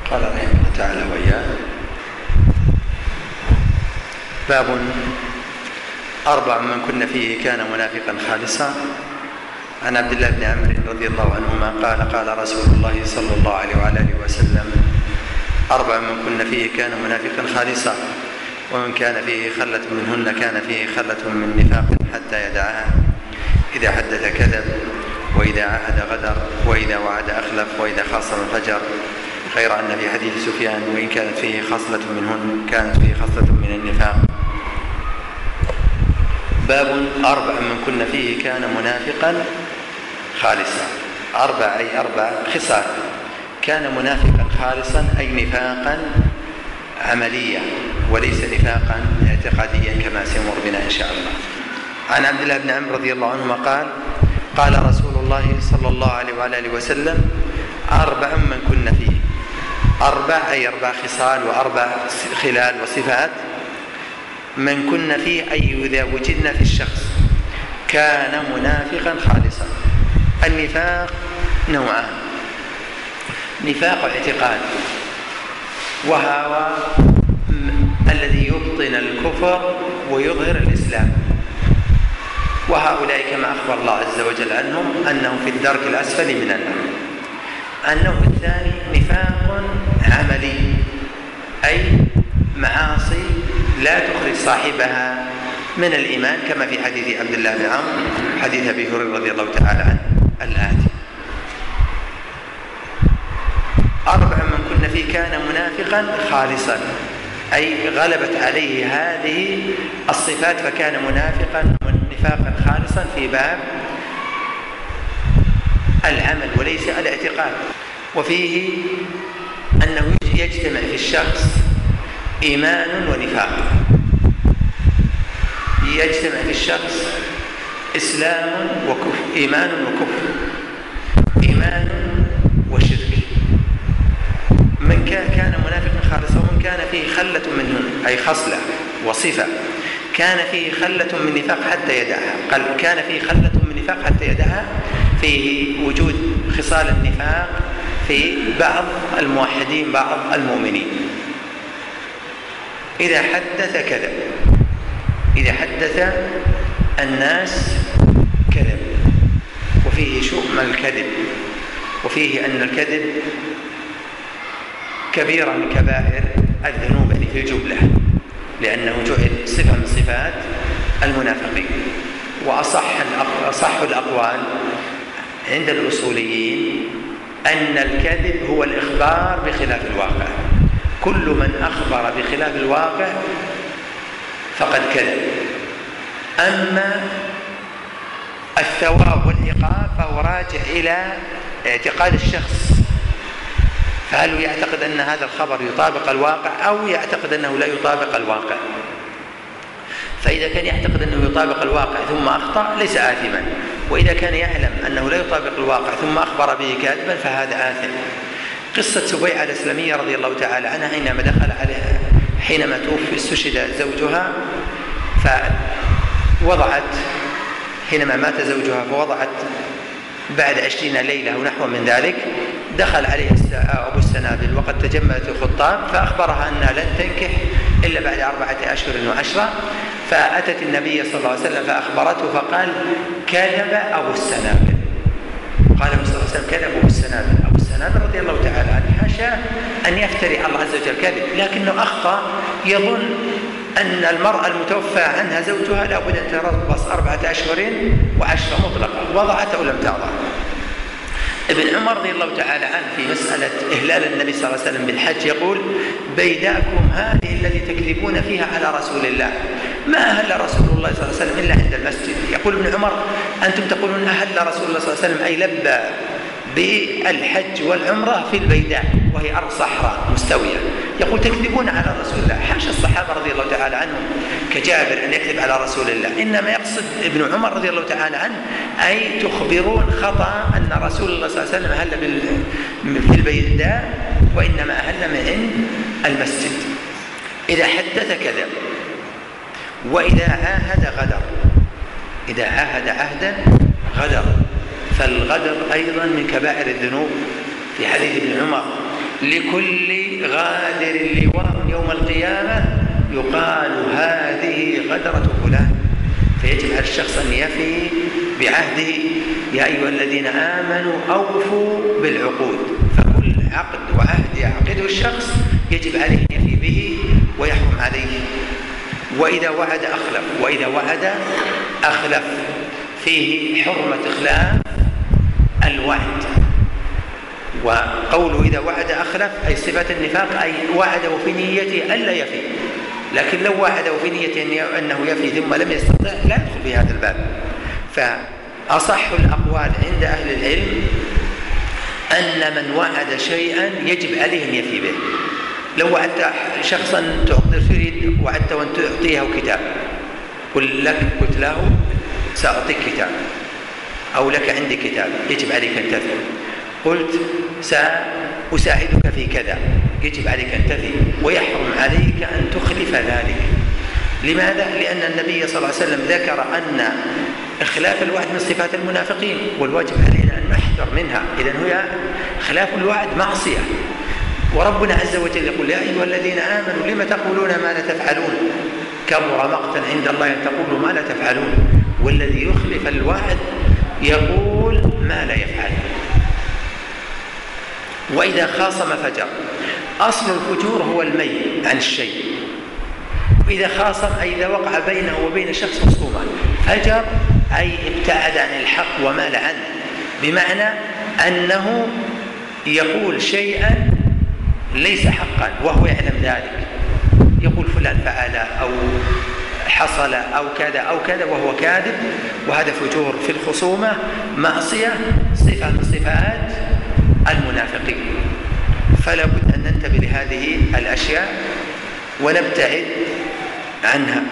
قال رحمه الله تعالى وإياه: باب 4 من كن فيه كان منافقا خالصا. عن عبد الله بن عمرو رضي الله عنهما قال: قال رسول الله صلى الله عليه وعلى آله وسلم: 4 من كن فيه كان منافقا خالصا، ومن كان فيه خلة منهن كان فيه خلة من نفاق حتى يدعها. إذا حدث كذب، وإذا عاهد غدر، وإذا وعد أخلف، وإذا خاصم فجر. غير أن في حديث سفيان: وإن كانت فيه خصلة منهن كانت فيه خصلة من النفاق. باب 4 من كن فيه كان منافقا خالصا. 4 أي 4 خصال. كان منافقا خالصا أي نفاقا عمليا وليس نفاقا اعتقاديا كما سيمر بنا إن شاء الله. عن عبد الله بن عمرو رضي الله عنهما قال: قال رسول الله صلى الله عليه وعلى آله وسلم: 4 من كن فيه. 4 أي 4 خصال و4 خلال وصفات. من كن فيه أي إذا وجدنا في الشخص كان منافقا خالصا. النفاق نوعان: نفاق اعتقاد، وهو الذي يبطن الكفر ويظهر الإسلام، وهؤلاء كما أخبر الله عز وجل عنهم أنهم في الدرك الأسفل من النار. النوع الثاني نفاق عملي، أي معاصي لا تخرج صاحبها من الإيمان، كما في حديث عبد الله بن عمرو حديث أبي هريرة رضي الله تعالى عنه الآتي: 4 من كن فيه كان منافقا خالصا، أي غلبت عليه هذه الصفات فكان منافقا نفاقا خالصا في باب العمل وليس الاعتقاد. وفيه أنه يجتمع في الشخص إيمان ونفاق، يجتمع في الشخص إسلام وكفر، إيمان وكفر، إيمان وشرك. من كان منافقا خالصا، ومن كان فيه خلة منه أي خصلة وصفة كان فيه خلة من نفاق حتى يدعها. قال كان فيه خلة من نفاق حتى يدعها، فيه وجود خصال النفاق في بعض الموحدين بعض المؤمنين. إذا حدث كذب، إذا حدث الناس كذب، وفيه شؤم الكذب، وفيه أن الكذب كبيرة من كبائر الذنوب يعني في الجملة، لأنه جعل صفة من صفات المنافقين. وأصح الأقوال عند الأصوليين أن الكذب هو الإخبار بخلاف الواقع. كل من أخبر بخلاف الواقع فقد كذب. أما الثواب والعقاب فهو راجع إلى اعتقاد الشخص، فهل يعتقد أن هذا الخبر يطابق الواقع أو يعتقد أنه لا يطابق الواقع. فإذا كان يعتقد أنه يطابق الواقع ثم أخطأ ليس آثما، وإذا كان يعلم أنه لا يطابق الواقع ثم أخبر به كاذبا فهذا آثم. قصة سبيعة الأسلمية رضي الله تعالى عنها حينما دخل عليها حينما توفي استشهد زوجها، فوضعت حينما مات زوجها فوضعت بعد 20 ليلة أو نحو من ذلك، دخل عليه أبو السنابل وقد تجملت الخطاب فأخبرها أنها لن تنكح إلا بعد 4 أشهر و10. فأتت النبي صلى الله عليه وسلم فأخبرته فقال: كذب أبو السنابل. قال صلى الله عليه وسلم: كذب أبو السنابل. أبو السنابل رضي الله تعالى عنه حاشا أن يفتري على الله عز وجل كذب، لكنه أخطأ يظن أن المرأة المتوفى عنها زوجها لابد أن تربص 4 أشهر و10 مطلقة، وضعت أو لم تضع. ابن عمر رضي الله تعالى عنه في مسألة إهلال النبي صلى الله عليه وسلم بالحج يقول: بيداكم هذه التي تكذبون فيها على رسول الله، ما أهل رسول الله صلى الله عليه وسلم إلا عند المسجد. يقول ابن عمر: أنتم تقولون أهل رسول الله صلى الله عليه وسلم أي لبى بالحج والعمرة في البيداء وهي أرض صحراء مستوية، يقول تكذبون على رسول الله. حاشا الصحابة رضي الله تعالى عنهم كجابر أن يكذب على رسول الله، إنما يقصد ابن عمر رضي الله تعالى عنه أي تخبرون خطأ أن رسول الله صلى الله عليه وسلم أهل في البيداء وإنما أهل من عند المسجد. إذا حدث كذب، وإذا عاهد غدر. إذا عاهد عهدا غدر، فالغدر أيضا من كبائر الذنوب. في حديث ابن عمر لكل غادر لورم يوم القيامة يقال هذه غدرة فلان، فيجب على الشخص أن يفي بعهده. يا أيها الذين آمنوا أوفوا بالعقود، فكل عقد وعهد يعقده الشخص يجب عليه أن يفي به ويحكم عليه. وإذا وعد أخلف فيه حرمة إخلاف الوعد. وقوله إذا وعد أخلف أي صفة النفاق، أي وعده في نيته ألا يفي، لكن لو وعده في نيته أنه يفي ثم لم يستطع لا يدخل في هذا الباب. فأصح الأقوال عند أهل العلم أن من وعد شيئا يجب عليه أن يفي به. لو وعدت شخصا تقدر تريد وعدت وأن تعطيه كتاب، قلت له سأعطيك كتاب أو لك عندي كتاب، يجب عليك أن تفي. قلت سأساعدك في كذا، يجب عليك أن تفي، ويحرم عليك أن تخلف ذلك. لماذا؟ لأن النبي صلى الله عليه وسلم ذكر أن إخلاف الوعد من صفات المنافقين، والواجب علينا أن نحذر منها. إذن هي خلاف الوعد معصية، وربنا عز وجل يقول يا أيها الذين آمنوا لم تقولون ما لا تفعلون، كبر مقتا عند الله أن تقولوا ما لا تفعلون. والذي يخلف الوعد يقول ما لا يفعل. وإذا خاصم فجر، أصل الفجور هو الميل عن الشيء. وإذا خاصم أي إذا وقع بينه وبين شخص خصومة، فجر أي ابتعد عن الحق ومال عنه، بمعنى أنه يقول شيئا ليس حقا وهو يعلم ذلك، يقول فلان فعل أو حصل أو كذا أو كذا وهو كاذب، وهذا فجور في الخصومة، معصية، صفة من صفات المنافقين. فلا بد أن ننتبه لهذه الأشياء ونبتعد عنها.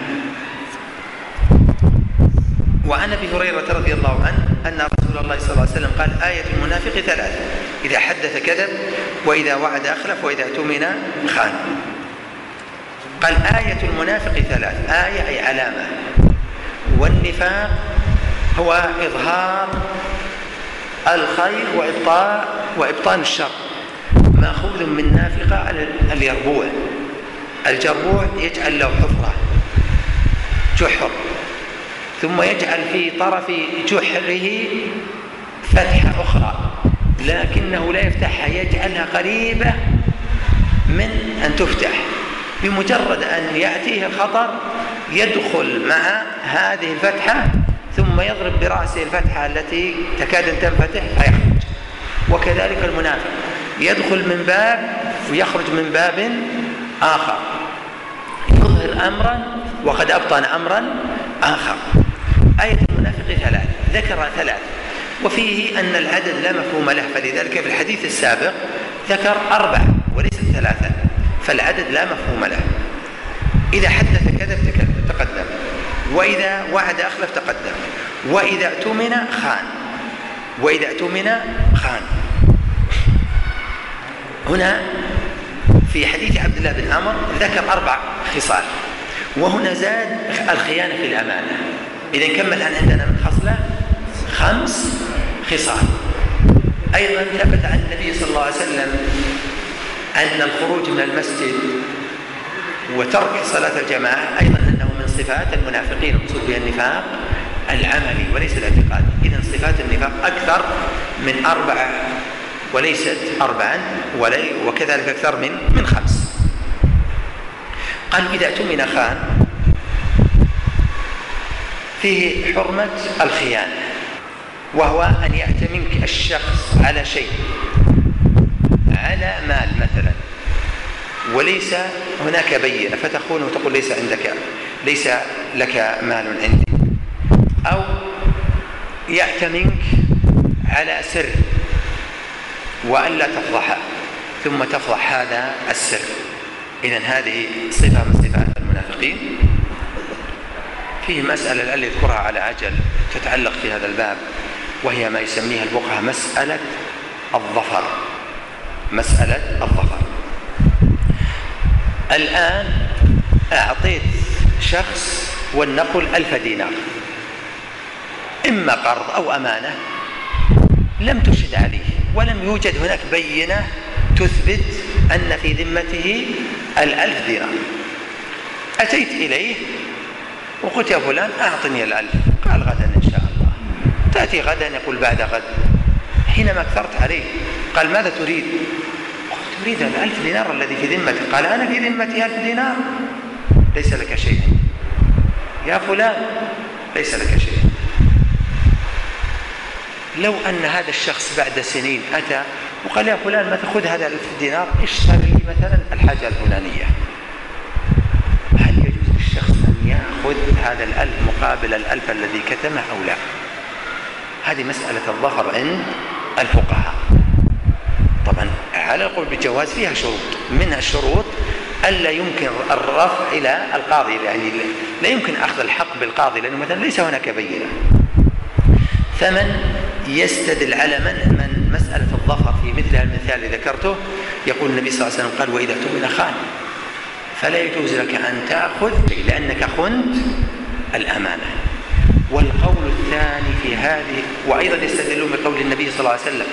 وعن أبي هريرة رضي الله عنه أن رسول الله صلى الله عليه وسلم قال آية المنافق ثلاث: إذا حدث كذب، وإذا وعد أخلف، وإذا اؤتمن خان. قال آية المنافق ثلاث، آية أي علامة. والنفاق هو إظهار الخير وإبطان الشر، مأخوذ من نافقة اليربوع. الجربوع يجعل له حفرة جحر، ثم يجعل في طرف جحره فتحة أخرى، لكنه لا يفتحها، يجعلها قريبة من أن تفتح. بمجرد أن يأتيه الخطر يدخل مع هذه الفتحة، ثم يضرب برأسه الفتحة التي تكاد أن تنفتح فيخرج. وكذلك المنافق يدخل من باب ويخرج من باب آخر، يظهر أمرا وقد أبطن أمرا آخر. آية المنافق ثلاث، ذكر ثلاث، وفيه أن العدد لا مفهوم له، فلذلك في الحديث السابق ذكر 4 وليس 3، فالعدد لا مفهوم له. إذا حدث كذب تقدم، وإذا وعد أخلف تقدم، وإذا اؤتمن خان، وإذا اؤتمن خان. هنا في حديث عبد الله بن عمر ذكر 4 خصال، وهنا زاد الخيانة في الأمانة. إذا كمل الآن عندنا من خصلة 5 خصال. أيضا ثبت عن النبي صلى الله عليه وسلم أن الخروج من المسجد وترك صلاة الجماعة أيضا أنه من صفات المنافقين، المقصود بها النفاق العملي وليس الاعتقادي. إذن صفات النفاق أكثر من 4 وليست 4، وكذلك أكثر من 5. قال إذا اؤتمن خان، فيه حرمة الخيانة، وهو أن يأتمنك الشخص على شيء، على مال مثلا، وليس هناك بينة، فتخونه وتقول ليس لك مال عندي، أو يأتمنك على سر وألا تفضحه ثم تفضح هذا السر. إذن هذه صفة من صفات المنافقين. فيه مسألة لعل يذكرها على عجل تتعلق في هذا الباب، وهي ما يسميها الفقهاء مسألة الظفر. مسألة الظفر. الآن أعطيت شخص ولنقل 1000 دينار، إما قرض أو أمانة، لم تشهد عليه ولم يوجد هناك بينة تثبت أن في ذمته 1000 دينار. أتيت إليه وقلت يا فلان أعطني 1000. قال غدا إن شاء الله. تأتي غدا يقول بعد غد. حينما كثرت عليه قال ماذا تريد؟ قلت تريد 1000 دينار الذي في ذمتي. قال أنا في ذمتي 1000 دينار. ليس لك شيء يا فلان، ليس لك شيء. لو أن هذا الشخص بعد سنين أتى وقال يا فلان ما تأخذ هذا 1000 دينار، اشتري لي مثلا الحاجة الفلانية، هل يجوز للشخص أن يأخذ هذا 1000 مقابل 1000 الذي كتمه أو لا؟ هذه مسألة الظفر عند الفقهاء. طبعا على القول بالجواز فيها شروط، منها الشروط ألا يمكن الرفع إلى القاضي، يعني لا يمكن أخذ الحق بالقاضي لأنه مثلا ليس هناك بينة. فمن يستدل على من مسألة الظفر في مثل المثال الذي ذكرته، يقول النبي صلى الله عليه وسلم قال وإذا اؤتمن خان، فلا يجوز لك أن تأخذ لأنك خنت الأمانة. والقول الثاني في هذه، وأيضا يستدلون بقول النبي صلى الله عليه وسلم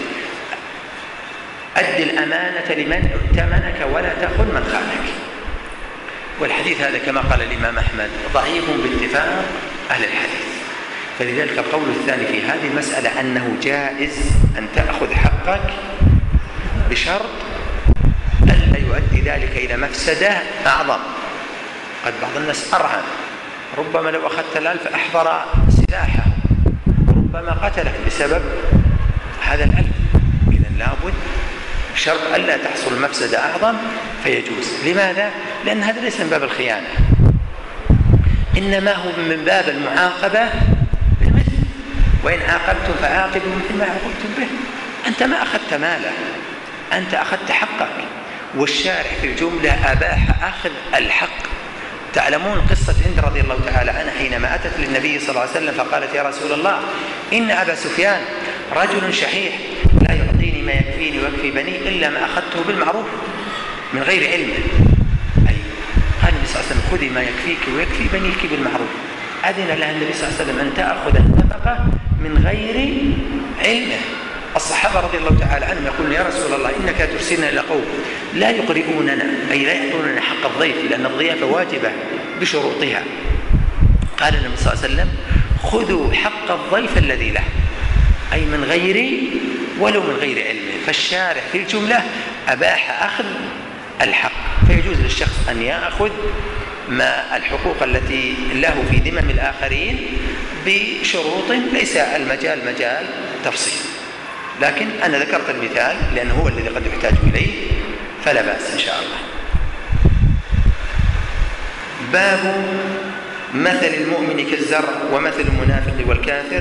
أد الأمانة لمن ائتمنك ولا تخن من خانك. والحديث هذا كما قال الإمام أحمد ضعيف باتفاق أهل الحديث. فلذلك القول الثاني في هذه المسألة أنه جائز أن تأخذ حقك بشرط ألا يؤدي ذلك إلى مفسدة أعظم. قد بعض الناس أرعن، ربما لو أخذت 1000 أحضر سلاحه، ربما قتلك بسبب هذا 1000. إذن لابد بشرط ألا تحصل مفسدة أعظم فيجوز. لماذا؟ لأن هذا ليس من باب الخيانة، إنما هو من باب المعاقبة بالمثل. وإن عاقبتم فعاقبوا مثل ما عاقبتم به. أنت ما أخذت ماله، أنت أخذت حقك، والشارع في الجملة أباح أخذ الحق. تعلمون قصة هند رضي الله تعالى عنها حينما أتت للنبي صلى الله عليه وسلم فقالت يا رسول الله إن أبا سفيان رجل شحيح لا يعطيني ما يكفيني ويكفي بني إلا ما أخذته بالمعروف من غير علمه. أي قال النبي صلى الله عليه وسلم خذي ما يكفيك ويكفي بنيك بالمعروف. أذن لها النبي صلى الله عليه وسلم أن تأخذ النفقة من غير علمه. الصحابة رضي الله تعالى عنهم يقولون يا رسول الله إنك ترسلنا إلى قوم لا يقرئوننا، أي لا يعطوننا حق الضيف، لأن الضيافة واجبة بشروطها. قال النبي صلى الله عليه وسلم خذوا حق الضيف الذي له، أي من غير ولو من غير علمه. فالشارع في الجملة أباح أخذ الحق، فيجوز للشخص أن يأخذ ما الحقوق التي له في ذمم الآخرين بشروط ليس المجال مجال تفصيل. لكن أنا ذكرت المثال لأنه هو الذي قد يحتاج إليه، فلا بأس إن شاء الله. باب مثل المؤمن كالزرع ومثل المنافق والكافر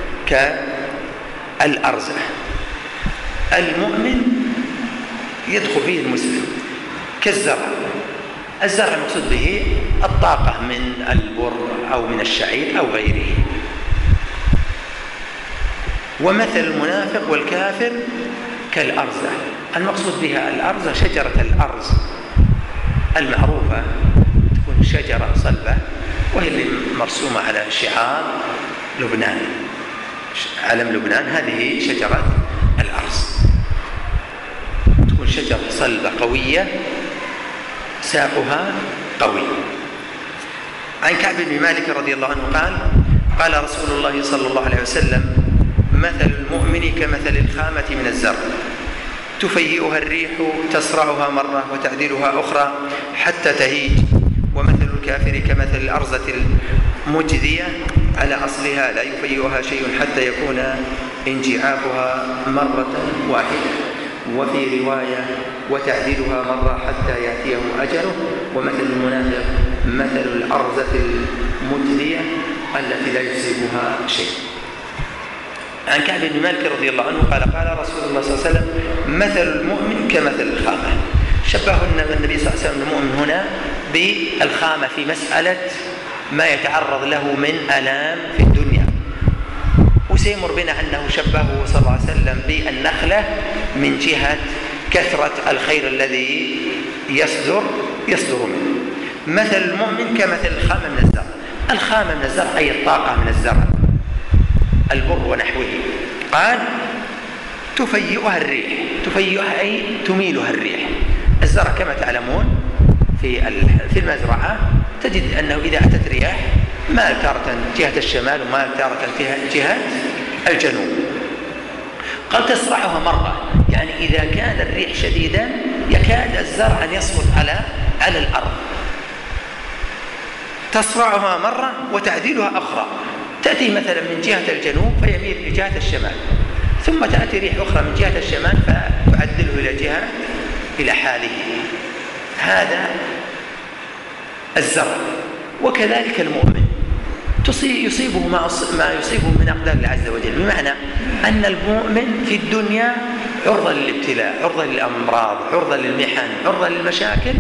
كالأرزة. المؤمن يدخل فيه المسلم كالزرع. الزرع المقصود به الطاقة من البر أو من الشعير أو غيره. ومثل المنافق والكافر كالأرزة. المقصود بها الأرزة شجرة الأرز المعروفة، تكون شجرة صلبة، وهي اللي مرسومة على شعار لبنان، علم لبنان. هذه شجرة الأرز، تكون شجرة صلبة قوية ساقها قوي. عن كعب بن مالك رضي الله عنه قال قال رسول الله صلى الله عليه وسلم مثل المؤمن كمثل الخامة من الزرع تفيئها الريح تسرعها مرة وتعدلها أخرى حتى تهيج، ومثل الكافر كمثل الأرزة المجذية على أصلها لا يفيئها شيء حتى يكون انجعافها مرة واحدة، وفي رواية وتعديلها مرة حتى يأتيه أجله. ومثل المنافق مثل الأرزة المجذية التي لا يصيبها شيء. عن كعب بن مالك رضي الله عنه قال قال رسول الله صلى الله عليه وسلم مثل المؤمن كمثل الخامة. شبه النبي صلى الله عليه وسلم المؤمن هنا بالخامة في مسألة ما يتعرض له من آلام في الدنيا، وسيمر بنا أنه شبهه صلى الله عليه وسلم بالنخلة من جهة كثرة الخير الذي يصدر منه. مثل المؤمن كمثل الخامة من الزرع. الخامة من الزرع أي الطاقة من الزرع، البر ونحوه. قال تفيئها الريح. تفيئها أي تميلها الريح. الزرع كما تعلمون في المزرعة تجد أنه إذا أتت رياح مال تارة جهة الشمال ومال تارة جهة الجنوب. قال تصرعها مرة، يعني إذا كان الريح شديدا يكاد الزرع أن يسقط على الأرض. تصرعها مرة وتعديلها أخرى، تأتي مثلا من جهة الجنوب فيميل لجهة الشمال، ثم تأتي ريح أخرى من جهة الشمال فتعدله إلى حاله. هذا الزرع. وكذلك المؤمن يصيبه ما يصيبه من أقدار الله عز وجل، بمعنى أن المؤمن في الدنيا عرضة للابتلاء، عرضة للأمراض، عرضة للمحن، عرضة للمشاكل،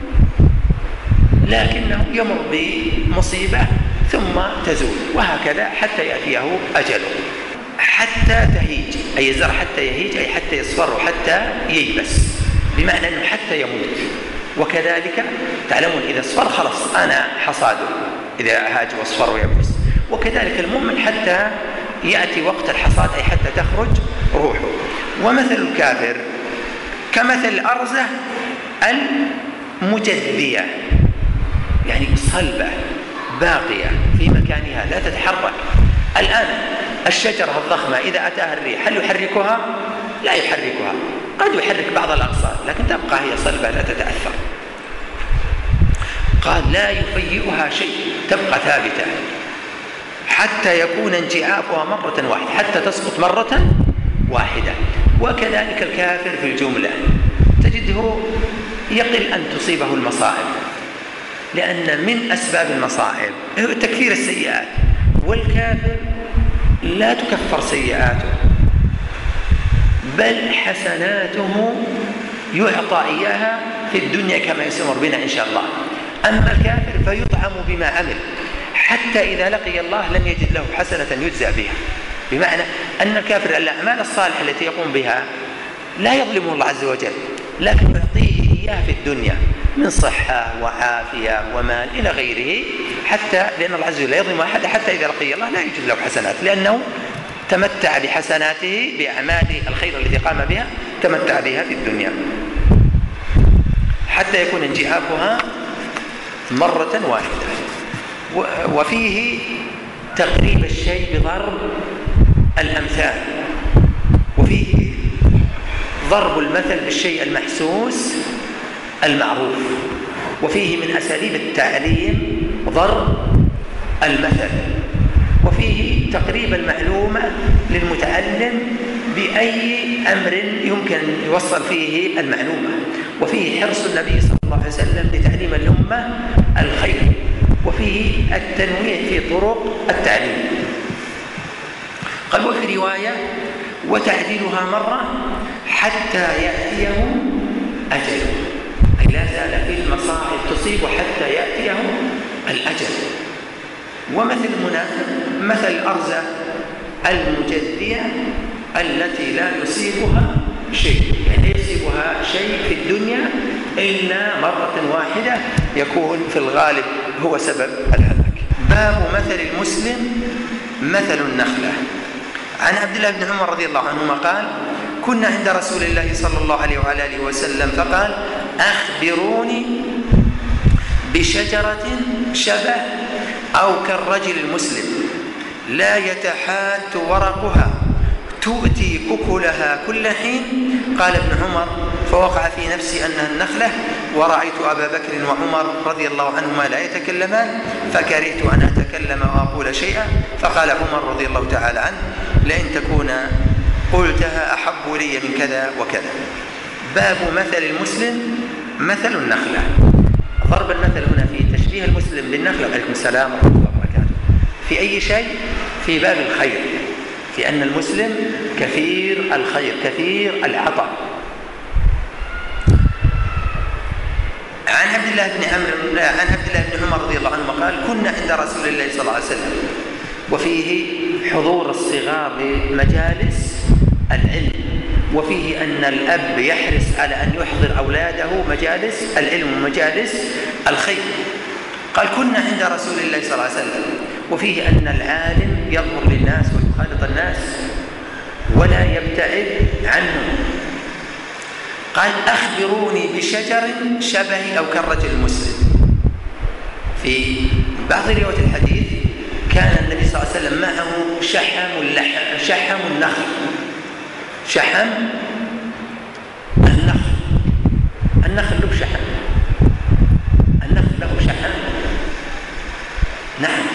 لكنه يمر بمصيبة ثم تزول، وهكذا حتى يأتيه أجله، حتى تهيج، أي الزرع حتى يهيج أي حتى يصفر وحتى ييبس، بمعنى أنه حتى يموت. وكذلك تعلمون إذا اصفر خلص أنا حصاده، إذا هاج واصفر ويبس. وكذلك المؤمن حتى يأتي وقت الحصاد أي حتى تخرج روحه. ومثل الكافر كمثل الأرزة المجذية، يعني صلبة باقية في مكانها لا تتحرك. الآن الشجرة الضخمة إذا أتاها الريح هل يحركها؟ لا يحركها، قد يحرك بعض الأغصان لكن تبقى هي صلبة لا تتأثر. قال لا يفيئها شيء، تبقى ثابتة حتى يكون انجعافها مرة واحدة، حتى تسقط مرة واحدة. وكذلك الكافر في الجملة تجده يقل أن تصيبه المصائب، لأن من أسباب المصائب تكفير السيئات، والكافر لا تكفر سيئاته بل حسناته يعطى إياها في الدنيا كما يسمر بنا إن شاء الله. أما الكافر فيطعم بما عمل حتى إذا لقي الله لم يجد له حسنة يجزى بها، بمعنى أن الكافر الأعمال الصالحة التي يقوم بها لا يظلمه الله عز وجل، لكن يعطيه إياها في الدنيا من صحة وعافية ومال إلى غيره، حتى لأن الله عز وجل لا يظلم أحد حتى إذا لقي الله لا يوجد له حسنات، لأنه تمتع بحسناته بأعمال الخير التي قام بها، تمتع بها في الدنيا حتى يكون انجعافها مرة واحدة. وفيه تقريب الشيء بضرب الأمثال، وفيه ضرب المثل بالشيء المحسوس المعروف، وفيه من أساليب التعليم ضرب المثل، وفيه تقريب المعلومة للمتعلم بأي أمر يمكن يوصل فيه المعلومة، وفيه حرص النبي صلى الله عليه وسلم لتعليم الأمة الخير، وفيه التنويع في طرق التعليم. قال وفي رواية وتعديلها مرة حتى يأتيه أجله، أي لا زال في المصاعب تصيب حتى يأتيه الأجل. ومثل مثل الأرزة المجذية التي لا يصيبها شيء، يعني يصيبها شيء في الدنيا إلا مرة واحدة يكون في الغالب هو سبب الهلاك. باب مثل المسلم مثل النخلة. عن عبد الله بن عمر رضي الله عنهما قال كنا عند رسول الله صلى الله عليه وعلى آله وسلم فقال أخبروني بشجرة شبه أو كالرجل المسلم لا يتحات ورقها تؤتي أكلها كل حين. قال ابن عمر فوقع في نفسي أنها النخلة، ورأيت أبا بكر وعمر رضي الله عنهما لا يتكلمان فكرهت أن أتكلم وأقول شيئا، فقال عمر رضي الله تعالى عنه لئن تكون قلتها أحب لي من كذا وكذا. باب مثل المسلم مثل النخلة. ضرب المثل هنا في تشبيه المسلم بالنخلة. عليكم السلام ورحمة الله وبركاته. في أي شيء؟ في باب الخير، في أن المسلم كثير الخير كثير العطاء. عن عبد الله بن عمر رضي الله عنه قال كنا عند رسول الله صلى الله عليه وسلم، وفيه حضور الصغار لمجالس العلم، وفيه أن الأب يحرص على أن يحضر أولاده مجالس العلم ومجالس الخير. قال كنا عند رسول الله صلى الله عليه وسلم، وفيه أن العالم يظهر للناس ويخالط الناس ولا يبتعد عنهم. قال أخبروني بشجر شبه أو كالرجل المسلم. في بعض روايات الحديث كان النبي صلى الله عليه وسلم معه شحم النخل. شحم النخل له شحم، النخل له شحم. نعم،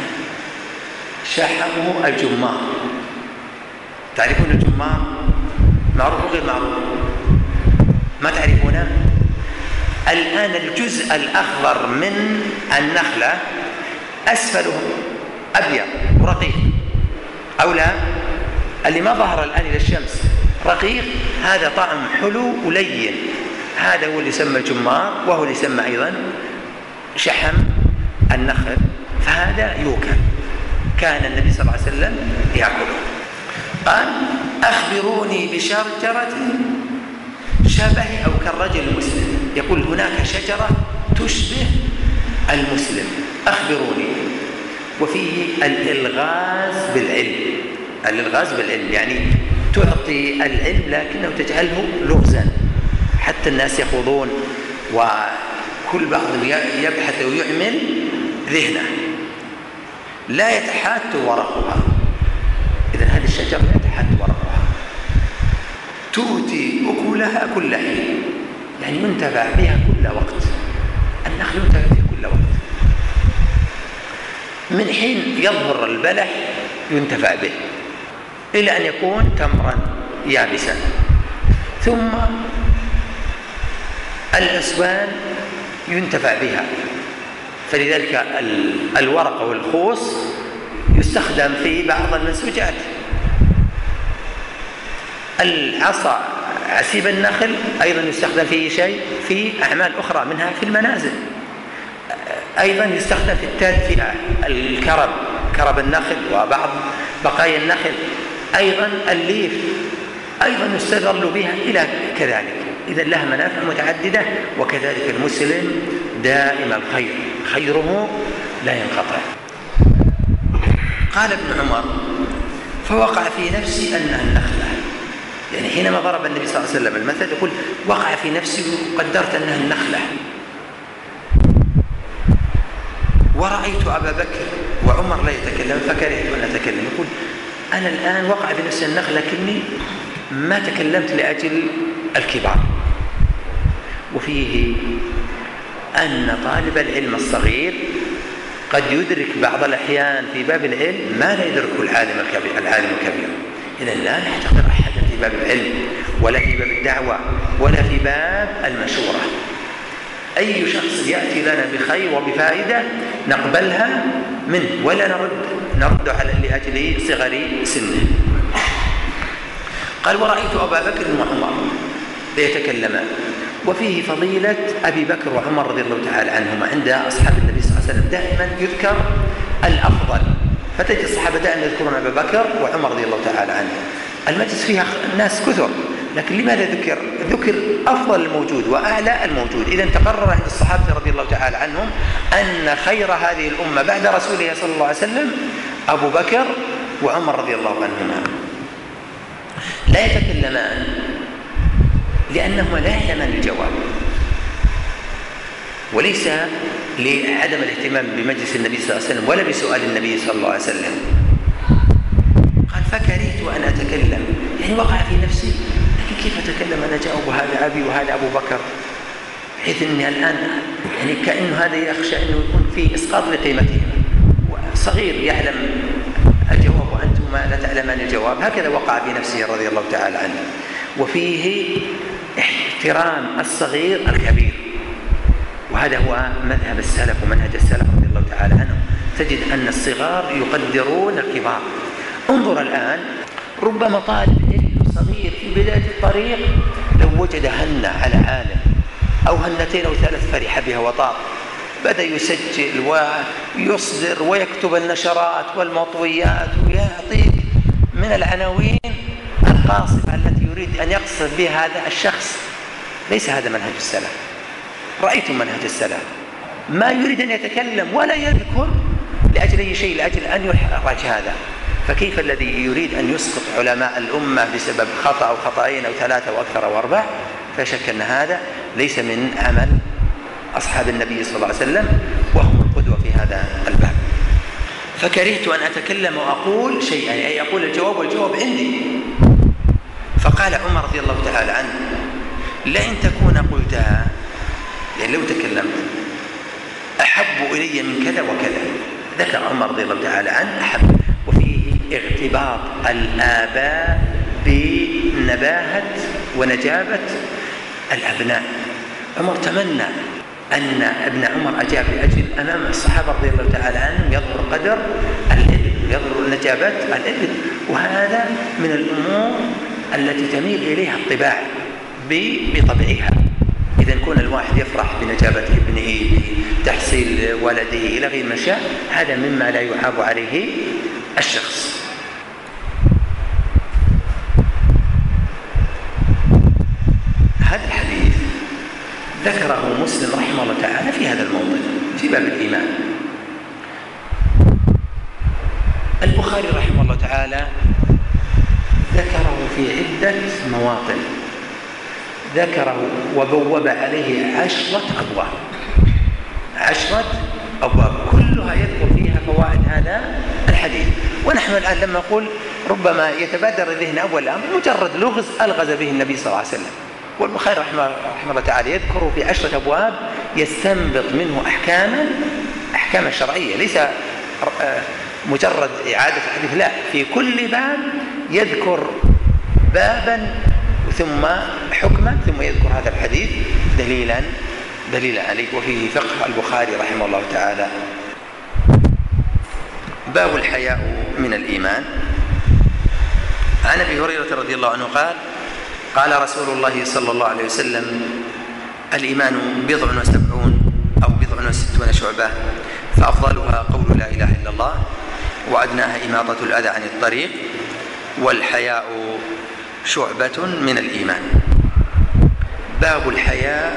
شحمه الجمار. تعرفون الجمار؟ معروف وغير معروف؟ ما تعرفونه؟ الآن الجزء الأخضر من النخلة أسفله أبيض ورقيق، أو لا؟ اللي ما ظهر الآن إلى الشمس رقيق، هذا طعم حلو ولين، هذا هو اللي يسمى الجمار، وهو اللي يسمى أيضا شحم النخل، فهذا يوكل. كان النبي صلى الله عليه وسلم يأكله. قال أخبروني بشجرة شبه أو كالرجل المسلم. يقول هناك شجرة تشبه المسلم، أخبروني. وفيه الإلغاز بالعلم. الإلغاز بالعلم يعني تعطي العلم لكنه تجعله لغزا حتى الناس يخوضون، وكل بعض يبحث ويعمل ذهنه، لا يتحات ورقها. إذن هذه الشجرة لا يتحات ورقها، تؤتي أكلها كل حين، يعني ينتفع بها كل وقت. النخل ينتفع بها كل وقت، من حين يظهر البلح ينتفع به إلى أن يكون تمرا يابسا، ثم الأسوان ينتفع بها. فلذلك الورق والخوص يستخدم في بعض المنسوجات. العصا عسيب النخل أيضا يستخدم في شيء في أعمال أخرى، منها في المنازل. أيضا يستخدم في التدفئة، الكرب، كرب النخل وبعض بقايا النخل. أيضا الليف أيضا يستغل بها إلى كذلك. إذن لها منافع متعددة. وكذلك المسلم دائم الخير، خيره لا ينقطع. قال ابن عمر فوقع في نفسي أنها النخلة، يعني حينما ضرب النبي صلى الله عليه وسلم المثل يقول وقع في نفسي وقدرت أنها النخلة. ورأيت أبا بكر وعمر لا يتكلم فكرهت أن أتكلم. يقول أنا الآن وقع في نفسي النخلة لكني ما تكلمت لأجل الكبار. وفيه أن طالب العلم الصغير قد يدرك بعض الأحيان في باب العلم ما لا يدركه العالم الكبير. إذن لا نحتقر أحدا في باب العلم ولا في باب الدعوة ولا في باب المشورة. أي شخص يأتي لنا بخير وبفائدة نقبلها منه ولا نرد على لأجل صغر سنه. قال ورأيت أبا بكر وعمر يتكلمان. وفيه فضيلة أبي بكر وعمر رضي الله تعالى عنهما عند أصحاب النبي صلى الله عليه وسلم. دائما يذكر الأفضل، فتجد الصحابة دائما يذكرون أبا بكر وعمر رضي الله تعالى عنهم. المجلس فيها الناس كثر، لكن لماذا ذكر أفضل الموجود وأعلى الموجود؟ إذن تقرر عند الصحابة رضي الله تعالى عنهم أن خير هذه الأمة بعد رسوله صلى الله عليه وسلم أبو بكر وعمر رضي الله عنهما. لا يتكلمان لأنهما لا يعلمان الجواب، وليس لعدم الاهتمام بمجلس النبي صلى الله عليه وسلم ولا بسؤال النبي صلى الله عليه وسلم. قال فكرهت أن أتكلم، يعني وقع في نفسي لكن كيف أتكلم أنا جاوب هذا أبي وهذا أبو بكر، بحيث أني الآن يعني كأنه هذا يخشى أنه يكون في إسقاط لقيمتهما، صغير يعلم الجواب وأنتما لا تعلمان الجواب. هكذا وقع في نفسه رضي الله تعالى عنه. وفيه احترام الصغير الكبير، وهذا هو مذهب السلف ومنهج السلف رضي الله تعالى عنهم. تجد أن الصغار يقدرون الكبار. انظر الآن، ربما طالب علم صغير في بداية الطريق لو وجد هنة على عالم أو هنتين أو ثلاث فرح بها وطار، بدأ يسجل ويصدر ويكتب النشرات والمطويات ويعطيك من العناوين القاصفة التي يريد أن يقصد بها هذا الشخص. ليس هذا منهج السلف. رأيتم منهج السلف، ما يريد أن يتكلم ولا يذكر لأجل أي شيء، لأجل أن يحرج هذا. فكيف الذي يريد أن يسقط علماء الأمة بسبب خطأ أو خطأين أو ثلاثة أو أكثر أو أربع؟ فشك أن هذا ليس من عمل أصحاب النبي صلى الله عليه وسلم، وهم القدوة في هذا الباب. فكرهت أن أتكلم وأقول شيئا، أي أقول الجواب والجواب عندي. فقال عمر رضي الله تعالى عنه: لئن تكون قلتها، يعني لو تكلمت، أحب إلي من كذا وكذا. ذكر عمر رضي الله تعالى عنه أحب، وفيه اغتباط الآباء بنباهة ونجابة الأبناء. عمر تمنى أن ابن عمر أجاب لأجل أمام الصحابة رضي الله تعالى عنهم يظهر قدر الابن، يظهر نجابة الابن، وهذا من الأمور التي تميل إليها الطباع بطبعها. إذا كون الواحد يفرح بنجابة ابنه، بتحصيل ولده إلى غير ما شاء، هذا مما لا يعاب عليه الشخص. هذا الحديث ذكره مسلم رحمه الله تعالى في هذا الموضع في باب الإيمان. البخاري رحمه الله تعالى ذكره في عدة مواطن، ذكره وبوب عليه 10 أبواب، 10 أبواب كلها يذكر فيها فوائد هذا الحديث. ونحن الآن لما نقول ربما يتبادر الذهن أول الأمر مجرد لغز ألغز به النبي صلى الله عليه وسلم، والبخاري رحمه الله تعالى يذكر في 10 أبواب يستنبط منه أحكاما شرعية، ليس مجرد إعادة الحديث، لا، في كل باب يذكر بابا ثم حكما ثم يذكر هذا الحديث دليلا عليه. وفيه فقه البخاري رحمه الله تعالى. باب الحياء من الإيمان. عن أبي هريرة رضي الله عنه قال رسول الله صلى الله عليه وسلم: الإيمان 70 أو 60 شعبة، فأفضلها قول لا إله إلا الله، وأدناها إماطة الأذى عن الطريق، والحياء شعبة من الإيمان. باب الحياء،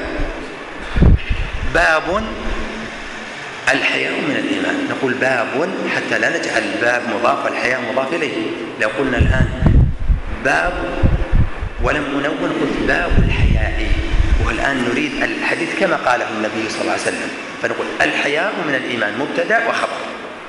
باب الحياء من الإيمان. نقول باب حتى لا نجعل الباب مضاف والحياء مضاف إليه. لو قلنا الآن باب ولم ننون قلت باب الحياء، والآن نريد الحديث كما قاله النبي صلى الله عليه وسلم، فنقول الحياء من الإيمان مبتدأ وخبر.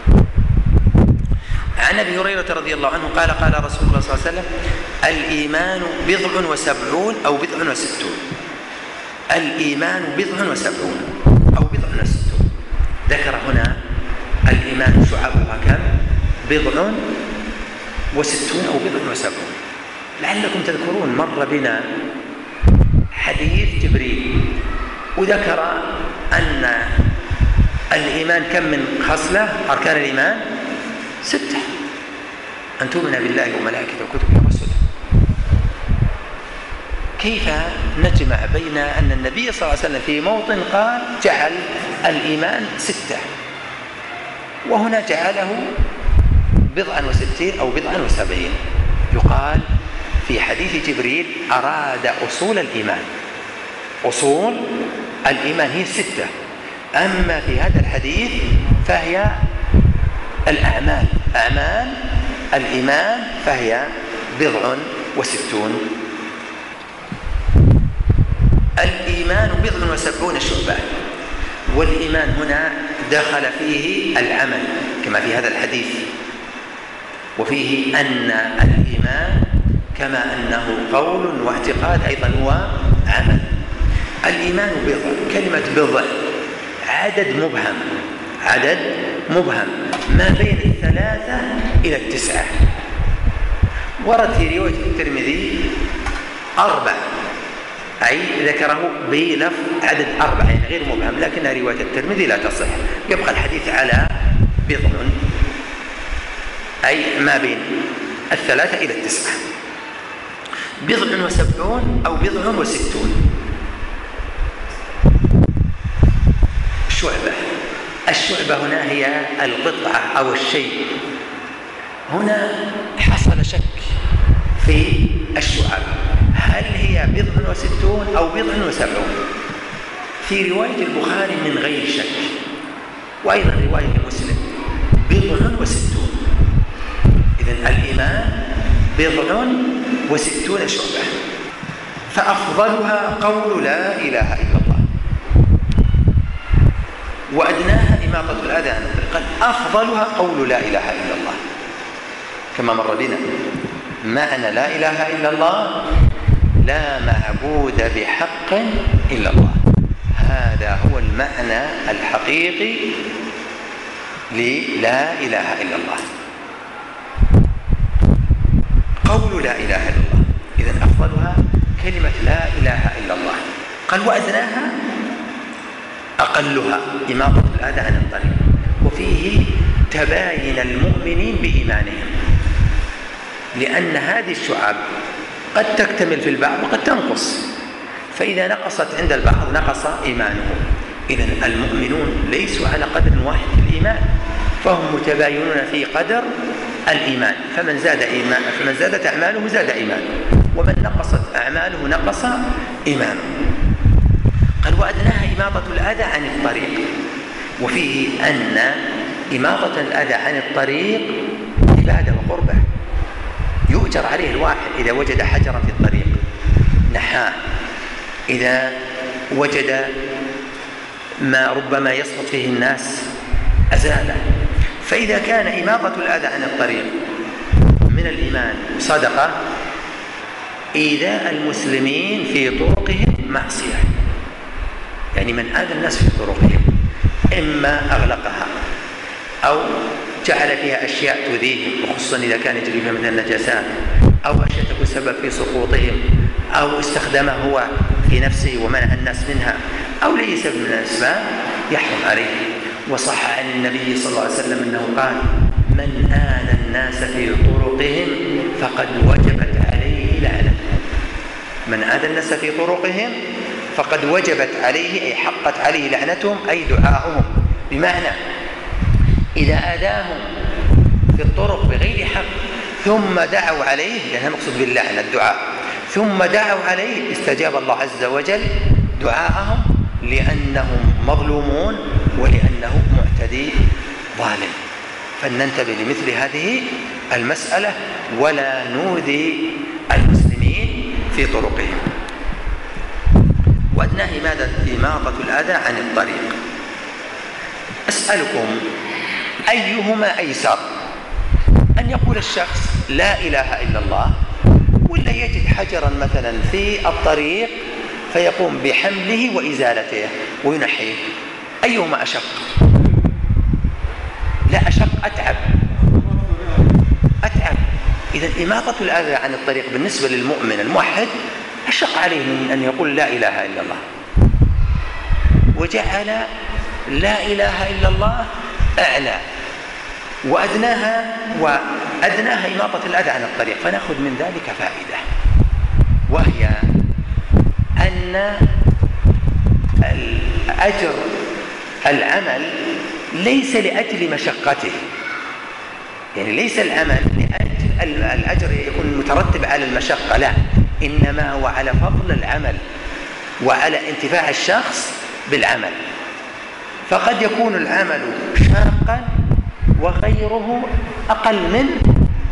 عن أبي هريرة رضي الله عنه قال رسول الله صلى الله عليه وسلم: الإيمان 70 أو 60. الإيمان 70 أو 60. ذكر هنا الإيمان شعبها كم؟ 60 أو 70. لعلكم تذكرون مر بنا حديث جبريل وذكر أن الإيمان كم من خصلة؟ أركان الإيمان 6: أن تؤمن بالله وملائكته وكتبه ورسله. كيف نجمع بين أن النبي صلى الله عليه وسلم في موطن قال جعل الإيمان 6، وهنا جعله 60 أو 70؟ يقال في حديث جبريل أراد أصول الإيمان، أصول الإيمان هي 6، أما في هذا الحديث فهي الأعمال، أعمال الإيمان فهي 60. الإيمان 70 شعبة، والإيمان هنا دخل فيه العمل كما في هذا الحديث، وفيه أن الإيمان كما أنه قول واعتقاد أيضا هو عمل. الإيمان بضع، كلمة بضع عدد مبهم ما بين 3 إلى 9. ورد في رواية الترمذي 4، أي ذكره بلفظ عدد 4 يعني غير مبهم، لكن رواية الترمذي لا تصح، يبقى الحديث على بضع، أي ما بين 3 إلى 9. 70 أو 60 شعبة. الشعبة هنا هي القطعة أو الشيء. هنا حصل شك في الشعب، هل هي 60 أو 70؟ في رواية البخاري من غير شك، وأيضا رواية مسلم 60. إذن الإيمان 60 شعبة. فأفضلها قول لا إله إلا الله، وأدناها إماطة الأذى عن الطريق. قال أفضلها قول لا إله إلا الله، كما مر بنا معنى لا إله إلا الله: لا معبود بحق إلا الله. هذا هو المعنى الحقيقي للا إله إلا الله، قول لا إله إلا الله. إذن أفضلها كلمة لا إله إلا الله. قال وأدناها أقلها إماطة الأذى عن الطريق. وفيه تباين المؤمنين بإيمانهم، لأن هذه الشعب قد تكتمل في البعض وقد تنقص، فإذا نقصت عند البعض نقص إيمانه. إذن المؤمنون ليسوا على قدر واحد في الإيمان، فهم متباينون في قدر الإيمان. فمن زادت أعماله زاد إيمانه، ومن نقصت أعماله نقص إيمانه. قال وأدناها إماطة الأذى عن الطريق. وفيه أن إماطة الأذى عن الطريق عبادة وقربة، يؤجر عليه الواحد إذا وجد حجرا في الطريق نحاه، إذا وجد ما ربما يسقط فيه الناس أزاله. فإذا كان إماطة الأذى عن الطريق من الإيمان صدقة، إيذاء المسلمين في طرقهم معصية. يعني من آذى الناس في طرقهم، إما أغلقها أو جعل فيها أشياء تؤذيهم، وخصوصا إذا كان يجري فيها مثل النجاسات، أو أشياء تكون سبب في سقوطهم، أو استخدمها هو في نفسه ومنع الناس منها، أو لأي سبب من الأسباب يحرم عليه. وصح عن النبي صلى الله عليه وسلم أنه قال: من آذى الناس في طرقهم فقد وجبت عليه لعنتهم. من آذى الناس في طرقهم فقد وجبت عليه، أي حقت عليه لعنتهم، أي دعاءهم. بمعنى إذا آذاهم في الطرق بغير حق ثم دعوا عليه، لأنها مقصود باللعنة الدعاء، ثم دعوا عليه استجاب الله عز وجل دعاءهم، لأنهم مظلومون ولأنه معتدي ظالم. فلننتبه لمثل هذه المسألة ولا نؤذي المسلمين في طرقهم. وأدناه إماطة الأذى عن الطريق. أسألكم أيهما أيسر، أن يقول الشخص لا إله إلا الله، ولا يجد حجرا مثلا في الطريق فيقوم بحمله وإزالته وينحيه؟ أيهما أشق؟ لا أشق، أتعب. إذا إماطة الأذى عن الطريق بالنسبة للمؤمن الموحد أشق عليه من أن يقول لا إله إلا الله، وجعل لا إله إلا الله أعلى، وأدناها إماطة الأذى عن الطريق. فنأخذ من ذلك فائدة، وهي أن الأجر العمل ليس لأجل مشقته، يعني ليس العمل لأجل الأجر يكون مترتب على المشقة، لا، إنما هو على فضل العمل وعلى انتفاع الشخص بالعمل. فقد يكون العمل شاقا وغيره أقل منه،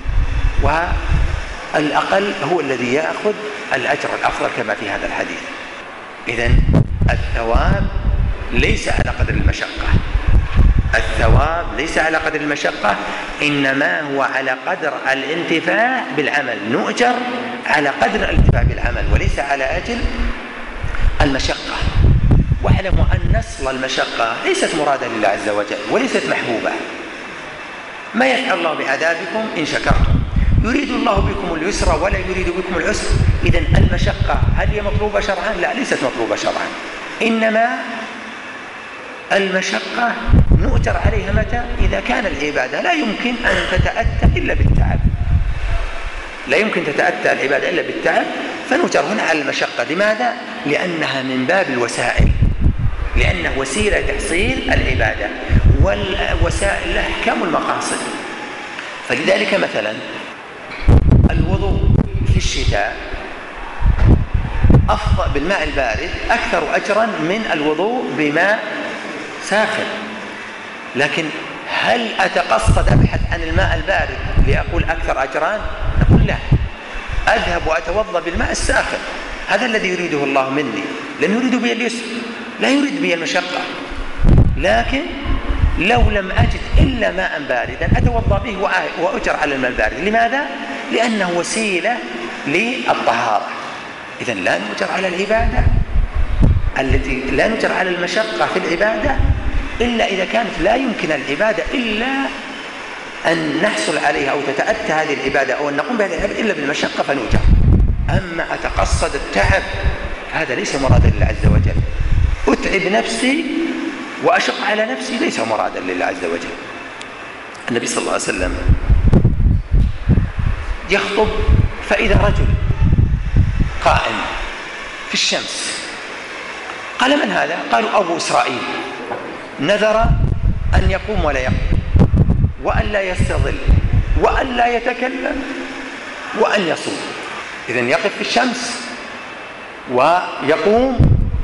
والأقل هو الذي يأخذ الأجر الأفضل كما في هذا الحديث. إذن الثواب ليس على قدر المشقة، الثواب ليس على قدر المشقة، إنما هو على قدر الانتفاع بالعمل. نؤجر على قدر الانتفاع بالعمل وليس على أجل المشقة. واعلموا أن نصل المشقة ليست مرادة لله عز وجل وليست محبوبة. ما يفعل الله بعذابكم إن شكرتم، يريد الله بكم اليسر ولا يريد بكم العسر. إذن المشقة هل هي مطلوبة شرعا؟ لا، ليست مطلوبة شرعا، إنما المشقة نؤجر عليها متى؟ إذا كان العبادة لا يمكن أن تتأتى إلا بالتعب، لا يمكن تتأتى العبادة إلا بالتعب، فنؤجر هنا على المشقة. لماذا؟ لأنها من باب الوسائل، لأنه وسيلة تحصيل العبادة، والوسائل لها أحكام المقاصد. فلذلك مثلا الوضوء في الشتاء أفضل بالماء البارد أكثر أجرا من الوضوء بماء ساخن. لكن هل أتقصد أبحث عن الماء البارد لأقول أكثر أجران؟ نقول لا، أذهب وأتوضأ بالماء الساخن، هذا الذي يريده الله مني، لأنه يريد بي اليسر لا يريد بي المشقة. لكن لو لم أجد إلا ماء باردا أتوضأ به وأجر على الماء البارد. لماذا؟ لأنه وسيلة للطهارة. إذن لا نؤجر على العبادة التي لا نؤجر على المشقة في العبادة إلا إذا كانت لا يمكن العبادة إلا أن نحصل عليها أو تتأتى هذه العبادة أو أن نقوم بهذه العبادة إلا بالمشقة فنؤجر. أما أتقصد التعب هذا ليس مرادا لله عز وجل. أتعب نفسي وأشق على نفسي ليس مرادا لله عز وجل. النبي صلى الله عليه وسلم يخطب فإذا رجل قائم في الشمس، قال: من هذا؟ قالوا: أبو إسرائيل نذر أن يقوم ولا يقوم وأن لا يستظل وأن لا يتكلم وأن يصوم. إذن يقف في الشمس ويقوم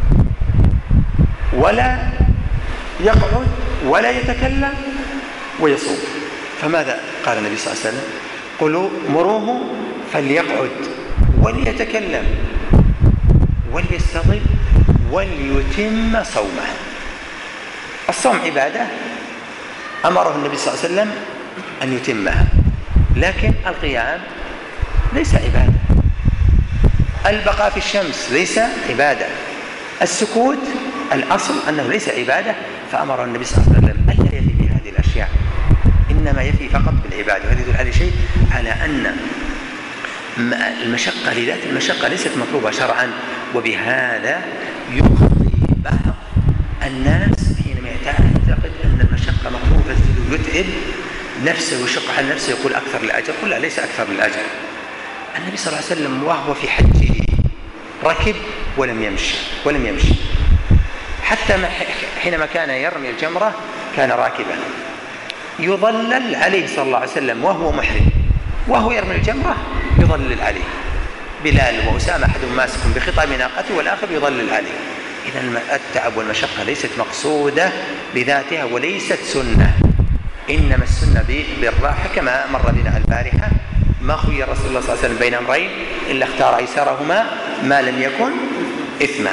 ولا يقعد ولا يتكلم ويصوم. فماذا قال النبي صلى الله عليه وسلم؟ قلوا مروه فليقعد وليتكلم وليستظل وليتم صومه. الصوم عبادة أمره النبي صلى الله عليه وسلم أن يتمها، لكن القيام ليس عبادة، البقاء في الشمس ليس عبادة، السكوت الأصل أنه ليس عبادة، فأمر النبي صلى الله عليه وسلم ألا يفي بهذه الأشياء، إنما يفي فقط بالعبادة. وهذا يدل على شيء، على أن المشقة لذات المشقة ليست مطلوبة شرعا. وبهذا يخطئ بعض الناس حينما يعتقد أن المشقة مطلوبة يتعب نفسه ويشق على نفسه يقول أكثر الأجر. قل لا، ليس أكثر الأجر. النبي صلى الله عليه وسلم وهو في حجه ركب ولم يمشي حتى حينما كان يرمي الجمرة كان راكبا، يظلل عليه صلى الله عليه وسلم وهو محرم، وهو يرمي الجمرة يظلل عليه. بلال وأسامة أحدهم ماسك بخطام ناقته والآخر يظلل عليه. إذن التعب والمشقة ليست مقصودة بذاتها وليست سنة، إنما السنة بالراحة، كما مر بنا البارحة ما خير رسول الله صلى الله عليه وسلم بين أمرين إلا اختار أيسرهما ما لم يكن إثما.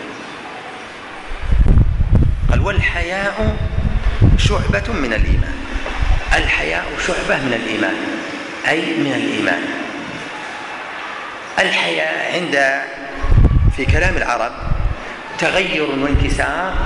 قال: والحياء شعبة من الإيمان. الحياء شعبة من الإيمان، أي من الإيمان. الحياء عند في كلام العرب تغير وانكسار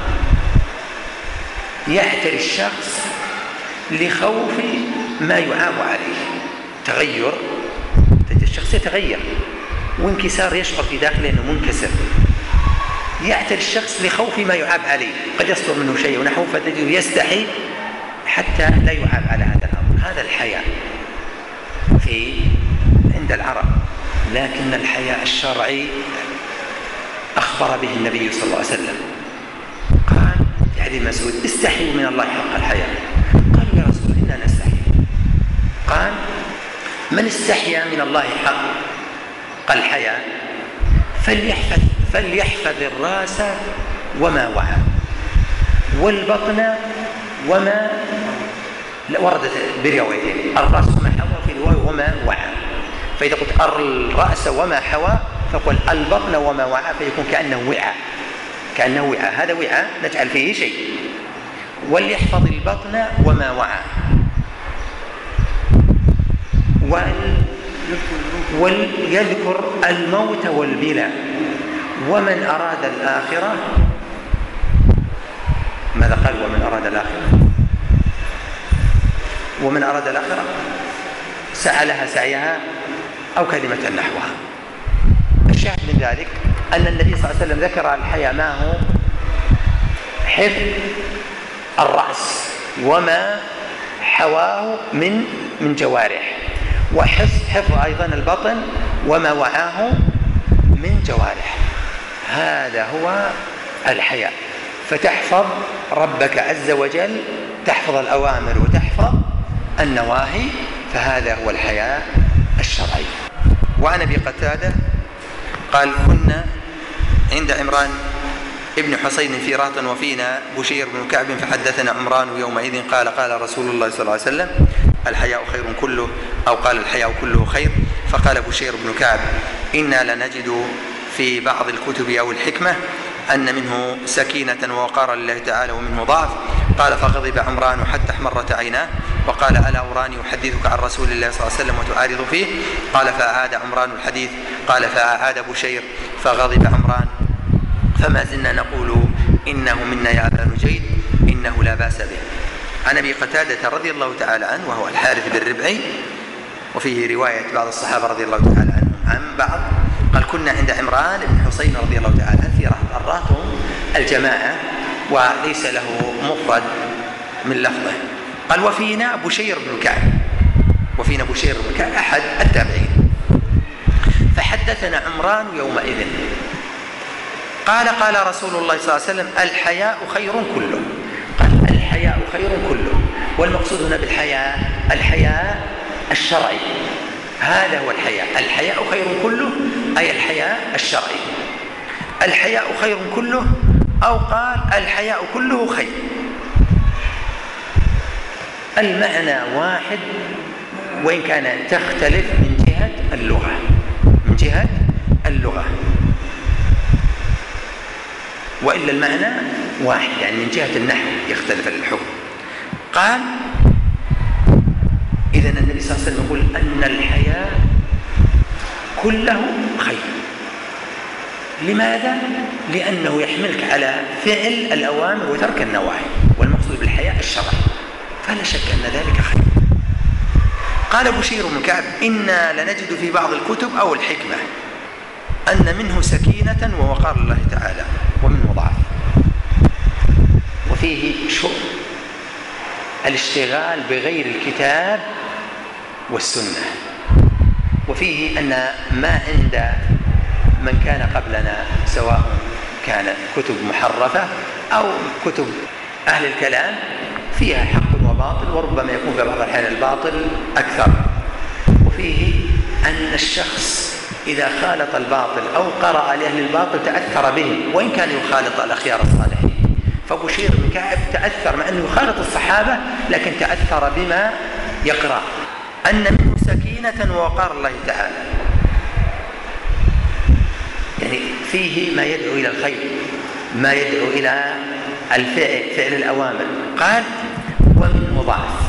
يحتري الشخص لخوف ما يعاب عليه. تغير، الشخص يتغير، وانكسار يشعر في داخله أنه منكسر. يحتري الشخص لخوف ما يعاب عليه، قد يصدر منه شيء ونحوه فتجده يستحي حتى لا يعاب على هذا الأمر. هذا الحياء عند العرب، لكن الحياء الشرعي أخبر به النبي صلى الله عليه وسلم. قال في حديث مسعود: استحيوا من الله حق الحياء. قالوا: يا رسول الله إننا نستحي. قال: من استحيا من الله حق الحياء فليحفظ الراس وما وعى، والبطن وما وردت بروايتين: الراس وما حوى، في رواية وما وعى. فإذا قلت الرأس وما حوى فقل البطن وما وعى، فيكون كأنه وعاء، هذا وعاء نجعل فيه شيء. وليحفظ البطن وما وعى، وليذكر الموت والبلى. ومن أراد الآخرة، ماذا قال؟ ومن أراد الآخرة سعى لها سعيها أو كلمة نحوها. الشاهد من ذلك أن النبي صلى الله عليه وسلم ذكر الحياء ما هو حفظ الرأس وما حواه من جوارح، وحفظ أيضا البطن وما وعاه من جوارح. هذا هو الحياء. فتحفظ ربك عز وجل، تحفظ الأوامر وتحفظ النواهي، فهذا هو الحياء الشرعي. وعن أبي قتادة قال: كنا عند عمران ابن حسين في رهط وفينا بشير بن كعب فحدثنا عمران يومئذ قال: قال رسول الله صلى الله عليه وسلم: الحياء خير كله، أو قال: الحياء كله خير. فقال بشير بن كعب: إنا لنجد في بعض الكتب أو الحكمة أن منه سكينة ووقارا لله تعالى ومنه ضعف. قال فغضب عمران حتى احمرت عيناه وقال ألا أراني أحدثك عن رسول الله صلى الله عليه وسلم وتعارض فيه؟ قال فأعاد عمران الحديث. قال فأعاد بشير فغضب عمران فما زلنا نقول إنه منا يا أبا نجيد إنه لا بأس به. عن أبي قتادة رضي الله تعالى عنه وهو الحارث بن ربعي، وفيه رواية بعض الصحابة رضي الله تعالى عنهم عن بعض، قال كنا عند عمران بن حسين رضي الله تعالى عنه في رهط، الرهط الجماعة وليس له مفرد من لفظه. قال وفينا بشير بن كعب، وفينا بشير بن كعب أحد التابعين. فحدثنا عمران يومئذ قال قال رسول الله صلى الله عليه وسلم الحياء خير كله. قال الحياء خير كله، والمقصود هنا بالحياء الحياء الشرعي، هذا هو الحياء. الحياء خير كله أي الحياء الشرعي. الحياء خير كله، أو قال الحياء كله خير. المعنى واحد وإن كان تختلف من جهة اللغة، من جهة اللغة، وإلا المعنى واحد، يعني من جهة النحو يختلف الحكم. قال إذن النبي صلى الله عليه وسلم يقول أن الحياء كله خير. لماذا؟ لأنه يحملك على فعل الأوامر وترك النواهي، والمقصود بالحياء الشرعي، فلا شك أن ذلك خير. قال بشير بن كعب إنا لنجد في بعض الكتب أو الحكمة أن منه سكينة ووقار الله تعالى ومنه ضعف، وفيه شؤم الاشتغال بغير الكتاب والسنة، وفيه أن ما عند من كان قبلنا سواء كانت كتب محرفة أو كتب أهل الكلام فيها حق وباطل، وربما يكون في بعض الأحيان الباطل أكثر. وفيه أن الشخص إذا خالط الباطل أو قرأ لأهل الباطل تأثر به وإن كان يخالط الأخيار الصالحين. فبشير بن كعب تأثر مع أنه يخالط الصحابة، لكن تأثر بما يقرأ. أن منه سكينة ووقار الله تعالى، يعني فيه ما يدعو إلى الخير، ما يدعو إلى الفعل، فعل الأوامر. قال ومنه ضعف،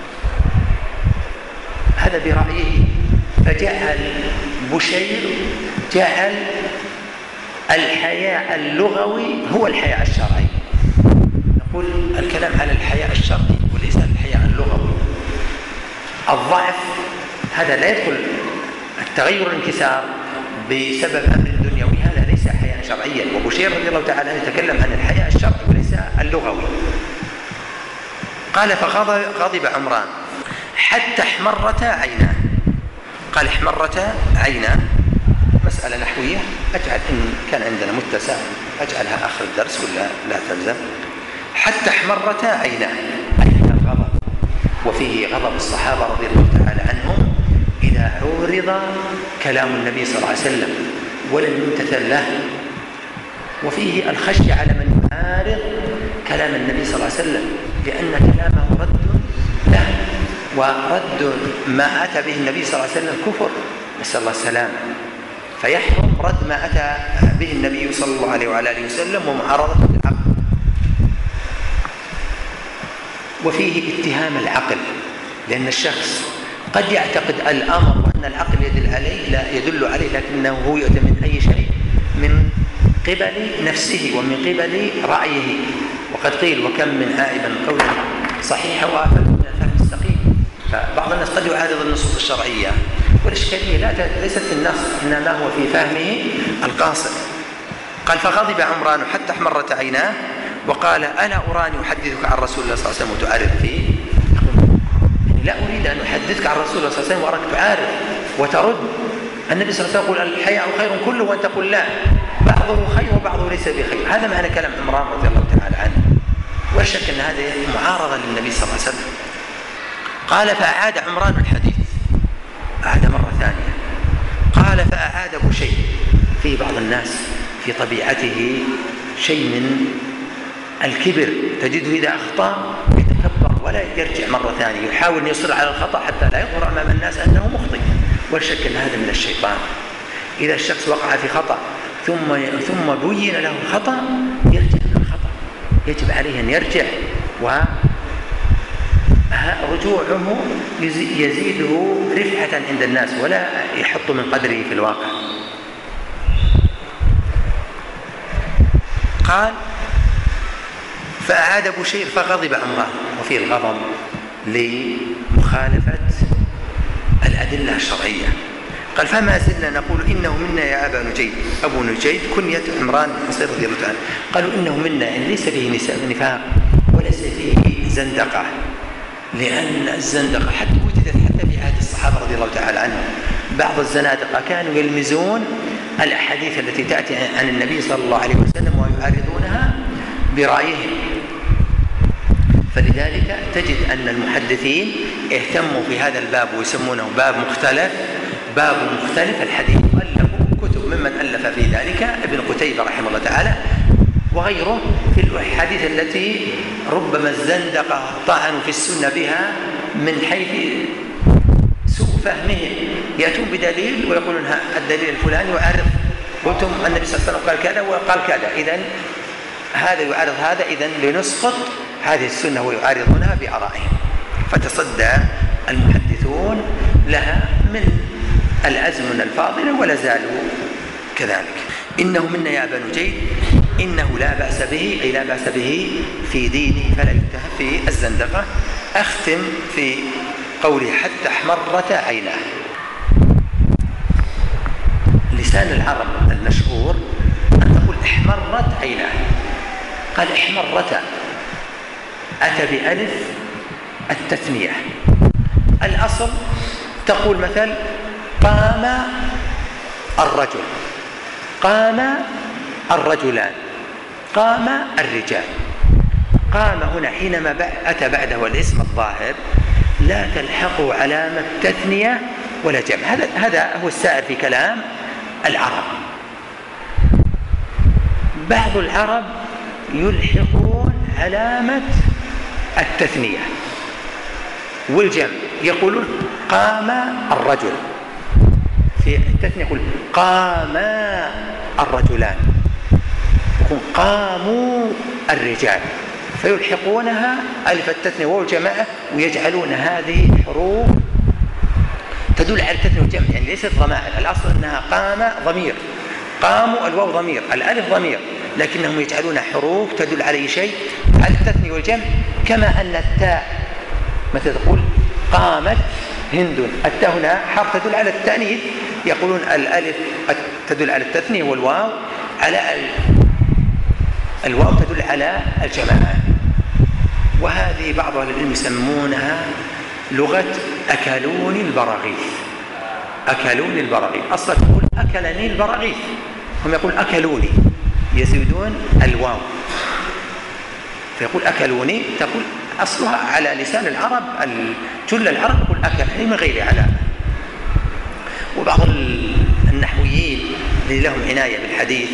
هذا برأيه. فجعل بشير جعل الحياء اللغوي هو الحياء الشرعي. نقول الكلام على الحياء الشرعي وليس الحياء اللغوي. الضعف هذا لا يدخل التغير الانكسار بسبب أمر دنيوي، هذا ليس حياء شرعيا. وبشير رضي الله تعالى عنه يتكلم عن الحياء الشرعي وليس اللغوي. قال فغضب عمران حتى احمرتا عيناه. قال احمرتا عيناه مسألة نحوية، أجعل إن كان عندنا متسع أجعلها آخر الدرس ولا لا تلزم. حتى احمرتا عيناه أي الغضب، وفيه غضب الصحابة رضي الله تعالى عنهم إذا عورض كلام النبي صلى الله عليه وسلم ولم يمتثل له، وفيه الخشية على من يعارض كلام النبي صلى الله عليه وسلم، لأن كلامه رد له، ورد ما أتى به النبي صلى الله عليه وسلم كفر، نسأل الله السلامة. فيحرم رد ما أتى به النبي صلى الله عليه وعلى آله وسلم ومعارضته بالعقل. وفيه اتهام العقل، لأن الشخص قد يعتقد الأمر وأن العقل يدل عليه، لكنه هو يؤتى من أي شيء من قبل نفسه ومن قبل رأيه. وقد قيل وكم من عائبا قولا صحيحا وآفة من الفهم السقيم. فبعض الناس قد يعارض النصوص الشرعية، والإشكالية ليست في النص إنما هو في فهمه القاصر. قال فغضب عمران حتى احمرت عيناه وقال ألا أراني أحدثك عن رسول الله صلى الله عليه وسلم وتعارض فيه؟ يعني لا أريد أن أحدثك عن رسول الله صلى الله عليه وسلم وأراك تعارض وترد. النبي صلى الله عليه وسلم يقول الحياء خير كله وأنت تقول لا، بعضه خير وبعضه ليس بخير. هذا معنى كلام عمران رضي الله تعالى عنه، ولا شك أن هذا معارضة للنبي صلى الله عليه وسلم. قال فأعاد عمران الحديث، أعاد مرة ثانية. قال فأعاد بشير. في بعض الناس في طبيعته شيء من الكبر، تجده إذا أخطأ يتكبر ولا يرجع مرة ثانية، يحاول أن يصر على الخطأ حتى لا يظهر أمام الناس أنه مخطئ، ولا شك أن هذا من الشيطان. إذا الشخص وقع في خطأ ثم بين له الخطأ يرجع من الخطأ، يجب عليه أن يرجع، ورجوعه يزيده رفعة عند الناس ولا يحط من قدره في الواقع. قال فأعاد بشير فغضب أمره، وفي الغضب لمخالفة الأدلة الشرعية. قال فما زلنا نقول إنه منا يا أبا نجيد. أبو نجيد كنية عمران بن حصين رضي الله عنه. قالوا إنه منا، يعني ليس فيه نفاق وليس فيه زندقة، لأن الزندقة حتى وجدت حتى في عهد الصحابة رضي الله تعالى عنهم. بعض الزنادقة كانوا يلمزون الأحاديث التي تأتي عن النبي صلى الله عليه وسلم ويعارضونها برأيهم. فلذلك تجد أن المحدثين اهتموا في هذا الباب ويسمونه باب مختلف الحديث، وألفوا كتب ممن ألف في ذلك ابن قتيبة رحمه الله تعالى وغيره في الحديث التي ربما الزندقة طعنوا في السنة بها من حيث سوء فهمهم، يأتون بدليل ويقولون الدليل الفلاني يعرض، قلتم النبي صلى الله عليه وسلم قال كذا وقال كذا، إذن هذا يعارض هذا، إذن لنسقط هذه السنة ويعارضونها بآرائهم. فتصدى المحدثون لها من الأزمنة الفاضلة ولا زالوا كذلك. إنه منا يا أبا نجيد، إنه لا بأس به، أي لا بأس به في دينه فلا يتهم في الزندقة. أختم في قوله حتى احمرت عيناه. لسان العرب المشهور أن تقول احمرت عيناه. قال احمرت أتى بألف التثنية. الأصل تقول مثل قام الرجل، قام الرجلان، قام الرجال. قام هنا حينما أتى بعده الاسم الظاهر لا تلحقه علامة تثنية ولا جمع. هذا هو السائر في كلام العرب. بعض العرب يلحقون علامة التثنية والجمع، يقولون قام الرجل، في التثنية يقول قام الرجلان، يقول قاموا الرجال، فيلحقونها ألف التثنية والجماعة ويجعلون هذه حروف تدل على التثنية والجمع، يعني ليست ضمائر. الأصل أنها قام ضمير، قاموا الواو ضمير، الألف ضمير، لكنهم يجعلون حروف تدل على أي شيء، على التثنية والجمع. كما أن التاء مثل تقول قامت هند، التاء هنا حرف تدل على التأنيث، يقولون الألف تدل على التثنية والواو على الواو تدل على الجماعة. وهذه بعض أهل العلم يسمونها لغة أكلوني البراغيث. أكلوني البراغيث، أصلا تقول أكلني البراغيث، هم يقول أكلوني، يزيدون الواو فيقول أكلوني، تقول أصلها على لسان العرب، جل العرب يقول أكل من غير علامة. وبعض النحويين اللي لهم عناية بالحديث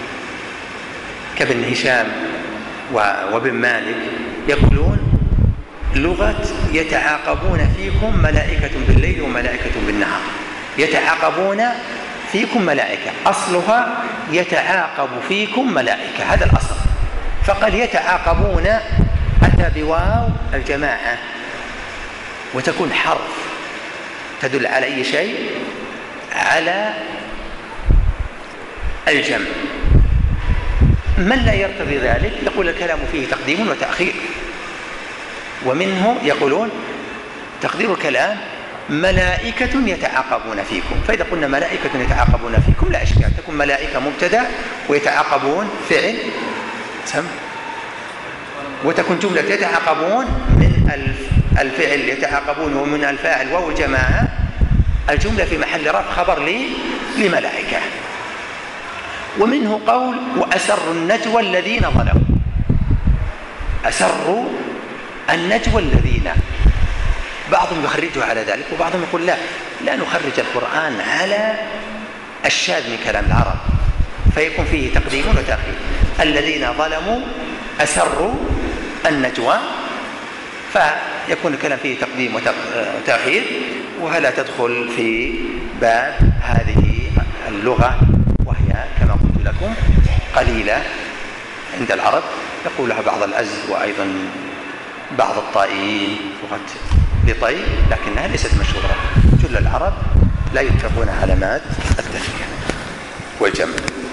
كابن هشام وابن مالك يقولون لغة يتعاقبون فيكم ملائكة بالليل وملائكة بالنهار. يتعاقبون فيكم ملائكة، أصلها يتعاقب فيكم ملائكة، هذا الأصل. فقال يتعاقبون أتى بواو الجماعة وتكون حرف تدل على أي شيء، على الجمع. من لا يرتضي ذلك يقول الكلام فيه تقديم وتأخير، ومنه يقولون تقدير الكلام ملائكة يتعاقبون فيكم. فإذا قلنا ملائكة يتعاقبون فيكم لا إشكال، تكون ملائكة مبتدأ ويتعاقبون فعل سم، وتكون جملة يتعاقبون من الفعل يتعاقبون ومن الفاعل واو الجماعة، الجملة في محل رفع خبر لملائكة. ومنه قول وأسروا النجوى الذين ظلموا. أسروا النجوى الذين، بعضهم يخرجه على ذلك وبعضهم يقول لا نخرج القرآن على الشاذ من كلام العرب، فيكون فيه تقديم وتأخير. الذين ظلموا أسروا النجوى، فيكون الكلام فيه تقديم وتأخير، وهلا تدخل في باب هذه اللغة، وهي كما قلت لكم قليلة عند العرب يقولها بعض الأزد وأيضا بعض الطائيين لغة لطي، لكنها ليست مشهورة. جل العرب لا يتفقون على مات التثنية والجمع.